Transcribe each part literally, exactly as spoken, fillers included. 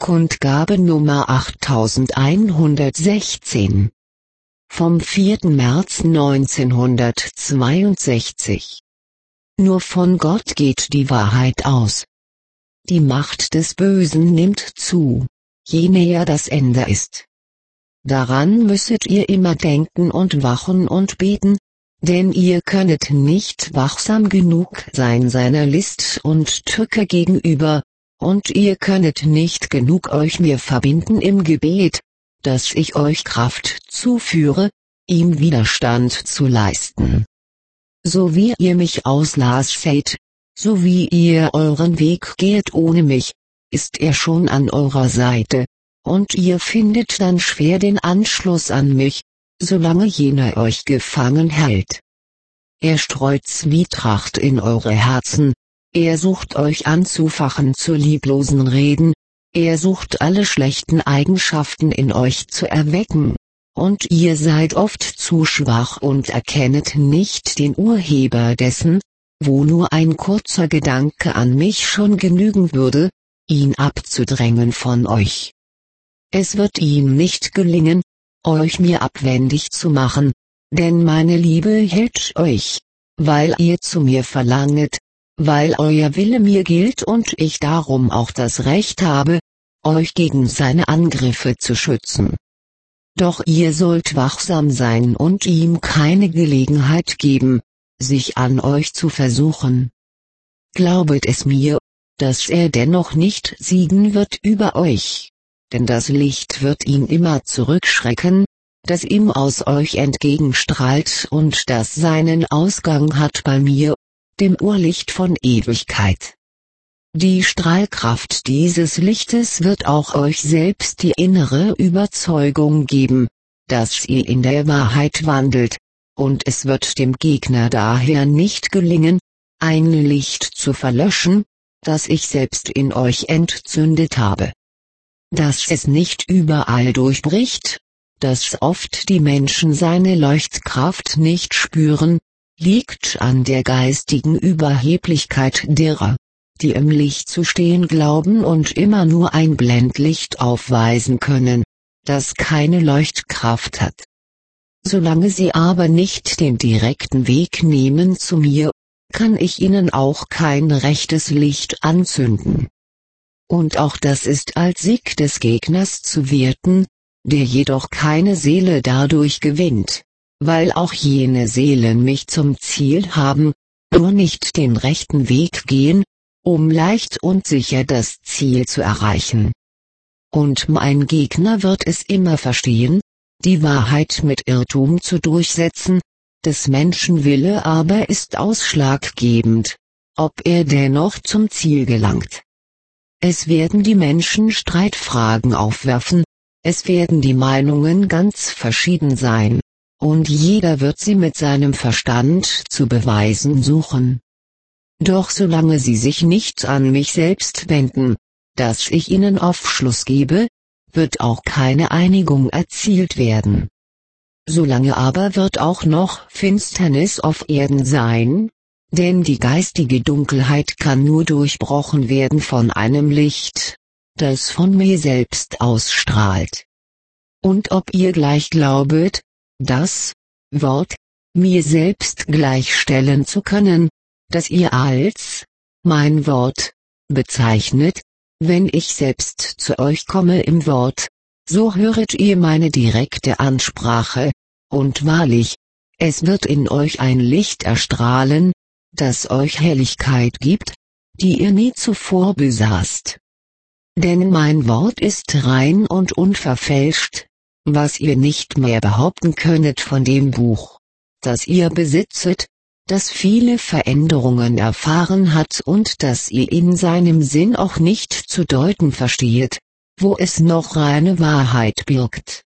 Kundgabe Nummer achttausendeinhundertsechzehn. Vom vierten März neunzehnhundertzweiundsechzig. Nur von Gott geht die Wahrheit aus. Die Macht des Bösen nimmt zu, je näher das Ende ist. Daran müsset ihr immer denken und wachen und beten, denn ihr könnet nicht wachsam genug sein seiner List und Tücke gegenüber, und ihr könnet nicht genug euch mir verbinden im Gebet, dass ich euch Kraft zuführe, ihm Widerstand zu leisten. So wie ihr mich auslasset, so wie ihr euren Weg geht ohne mich, ist er schon an eurer Seite, und ihr findet dann schwer den Anschluss an mich, solange jener euch gefangen hält. Er streut Zwietracht in eure Herzen, er sucht euch anzufachen zu lieblosen Reden, er sucht alle schlechten Eigenschaften in euch zu erwecken, und ihr seid oft zu schwach und erkennet nicht den Urheber dessen, wo nur ein kurzer Gedanke an mich schon genügen würde, ihn abzudrängen von euch. Es wird ihm nicht gelingen, euch mir abwendig zu machen, denn meine Liebe hält euch, weil ihr zu mir verlanget, weil euer Wille mir gilt und ich darum auch das Recht habe, euch gegen seine Angriffe zu schützen. Doch ihr sollt wachsam sein und ihm keine Gelegenheit geben, sich an euch zu versuchen. Glaubet es mir, dass er dennoch nicht siegen wird über euch, denn das Licht wird ihn immer zurückschrecken, das ihm aus euch entgegenstrahlt und das seinen Ausgang hat bei mir, dem Urlicht von Ewigkeit. Die Strahlkraft dieses Lichtes wird auch euch selbst die innere Überzeugung geben, dass ihr in der Wahrheit wandelt, und es wird dem Gegner daher nicht gelingen, ein Licht zu verlöschen, das ich selbst in euch entzündet habe. Dass es nicht überall durchbricht, dass oft die Menschen seine Leuchtkraft nicht spüren, liegt an der geistigen Überheblichkeit derer, die im Licht zu stehen glauben und immer nur ein Blendlicht aufweisen können, das keine Leuchtkraft hat. Solange sie aber nicht den direkten Weg nehmen zu mir, kann ich ihnen auch kein rechtes Licht anzünden. Und auch das ist als Sieg des Gegners zu werten, der jedoch keine Seele dadurch gewinnt, weil auch jene Seelen mich zum Ziel haben, nur nicht den rechten Weg gehen, um leicht und sicher das Ziel zu erreichen. Und mein Gegner wird es immer verstehen, die Wahrheit mit Irrtum zu durchsetzen, des Menschen Wille aber ist ausschlaggebend, ob er dennoch zum Ziel gelangt. Es werden die Menschen Streitfragen aufwerfen, es werden die Meinungen ganz verschieden sein, und jeder wird sie mit seinem Verstand zu beweisen suchen. Doch solange sie sich nicht an mich selbst wenden, dass ich ihnen Aufschluss gebe, wird auch keine Einigung erzielt werden. Solange aber wird auch noch Finsternis auf Erden sein, denn die geistige Dunkelheit kann nur durchbrochen werden von einem Licht, das von mir selbst ausstrahlt. Und ob ihr gleich glaubet, das Wort mir selbst gleichstellen zu können, das ihr als mein Wort bezeichnet, wenn ich selbst zu euch komme im Wort, so höret ihr meine direkte Ansprache, und wahrlich, es wird in euch ein Licht erstrahlen, das euch Helligkeit gibt, die ihr nie zuvor besaßt. Denn mein Wort ist rein und unverfälscht, was ihr nicht mehr behaupten könnet von dem Buch, das ihr besitzet, das viele Veränderungen erfahren hat und das ihr in seinem Sinn auch nicht zu deuten verstehet, wo es noch reine Wahrheit birgt.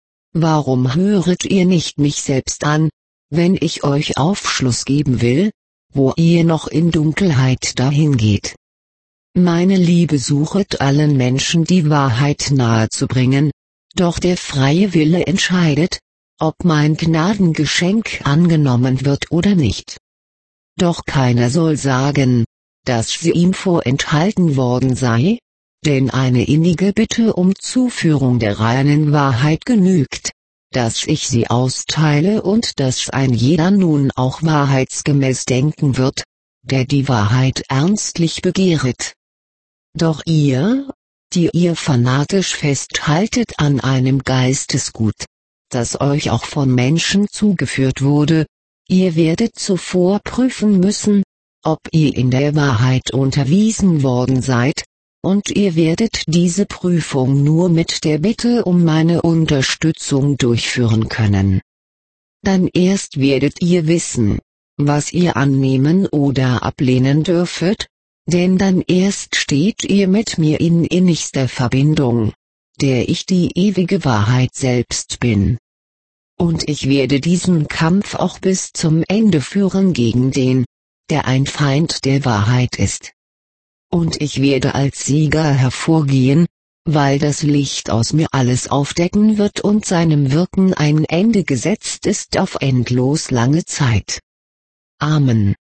Warum höret ihr nicht mich selbst an, wenn ich euch Aufschluss geben will, wo ihr noch in Dunkelheit dahingeht? Meine Liebe suchet allen Menschen die Wahrheit nahezubringen, doch der freie Wille entscheidet, ob mein Gnadengeschenk angenommen wird oder nicht. Doch keiner soll sagen, dass sie ihm vorenthalten worden sei, denn eine innige Bitte um Zuführung der reinen Wahrheit genügt, dass ich sie austeile und dass ein jeder nun auch wahrheitsgemäß denken wird, der die Wahrheit ernstlich begehret. Doch ihr, die ihr fanatisch festhaltet an einem Geistesgut, das euch auch von Menschen zugeführt wurde, ihr werdet zuvor prüfen müssen, ob ihr in der Wahrheit unterwiesen worden seid, und ihr werdet diese Prüfung nur mit der Bitte um meine Unterstützung durchführen können. Dann erst werdet ihr wissen, was ihr annehmen oder ablehnen dürfet, denn dann erst steht ihr mit mir in innigster Verbindung, der ich die ewige Wahrheit selbst bin. Und ich werde diesen Kampf auch bis zum Ende führen gegen den, der ein Feind der Wahrheit ist. Und ich werde als Sieger hervorgehen, weil das Licht aus mir alles aufdecken wird und seinem Wirken ein Ende gesetzt ist auf endlos lange Zeit. Amen.